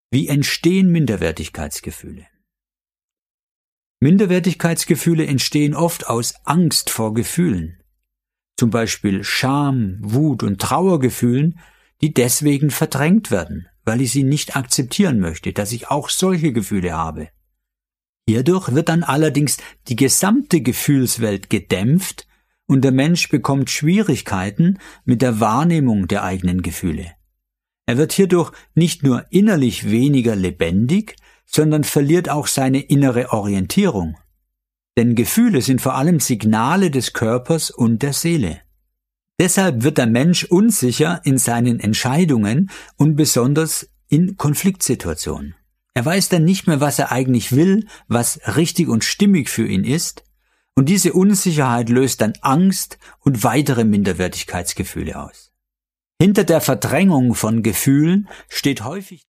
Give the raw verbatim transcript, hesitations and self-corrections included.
Wie entstehen Minderwertigkeitsgefühle? Minderwertigkeitsgefühle entstehen oft aus Angst vor Gefühlen, zum Beispiel Scham, Wut und Trauergefühlen, die deswegen verdrängt werden, weil ich sie nicht akzeptieren möchte, dass ich auch solche Gefühle habe. Hierdurch wird dann allerdings die gesamte Gefühlswelt gedämpft und der Mensch bekommt Schwierigkeiten mit der Wahrnehmung der eigenen Gefühle. Er wird hierdurch nicht nur innerlich weniger lebendig, sondern verliert auch seine innere Orientierung. Denn Gefühle sind vor allem Signale des Körpers und der Seele. Deshalb wird der Mensch unsicher in seinen Entscheidungen und besonders in Konfliktsituationen. Er weiß dann nicht mehr, was er eigentlich will, was richtig und stimmig für ihn ist, und diese Unsicherheit löst dann Angst und weitere Minderwertigkeitsgefühle aus. Hinter der Verdrängung von Gefühlen steht häufig